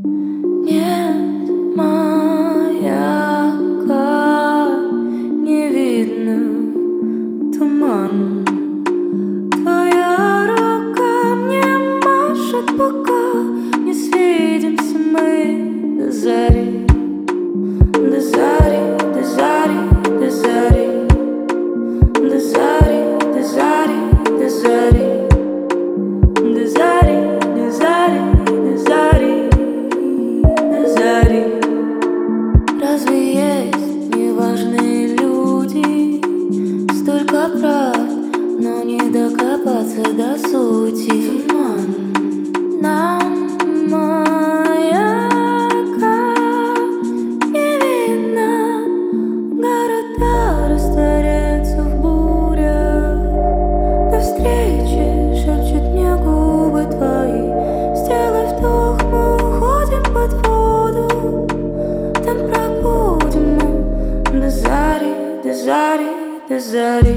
Нет маяка, не видно туман. Твоя рука мне машет, пока не свидимся мы до зари. До зари, до зари, до зари. До зари, до зари, до зари. До зари, до зари, до зари. До зари. Разве есть неважные люди? Столько правд, но не докопаться до сути. Туман. Нам маяка не видно. Города растворяются в бурях. До встречи шепчут мне губы твои. Сделай вдох, мы уходим под воду. Там пробудем мы до зари, до зари, до зари.